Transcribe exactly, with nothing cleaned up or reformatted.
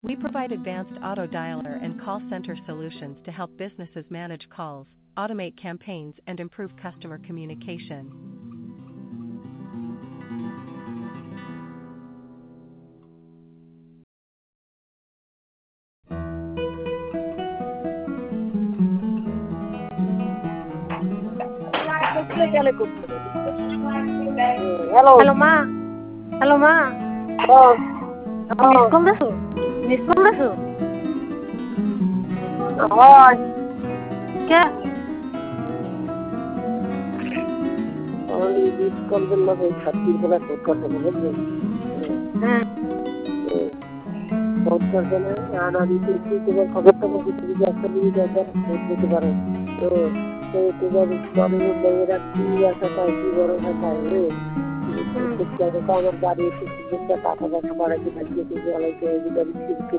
We provide advanced auto dialer and call center solutions to help businesses manage calls, automate campaigns, and improve customer communication. Hello hello মা, hello মা, miss call দিছো, miss call দিছো হয় কে? ওই miss call করলাম ওই ছাত্রীর বেলা phone করতে বুঝলেন হ্যাঁ ফোন করতে না আর আমি কিন্তু তোমার খবর টবর কিছু কিছু একটা দিকে দরকার ফোন দিতে পারো তো তো তোমার মানে মেয়েরা কি আশা পায় কি ভরসা পায় রে আমার বাড়ি একটু সুন্দর টাকা পয়সা বাড়াইতে থাকিয়ে তুমি আলাইতে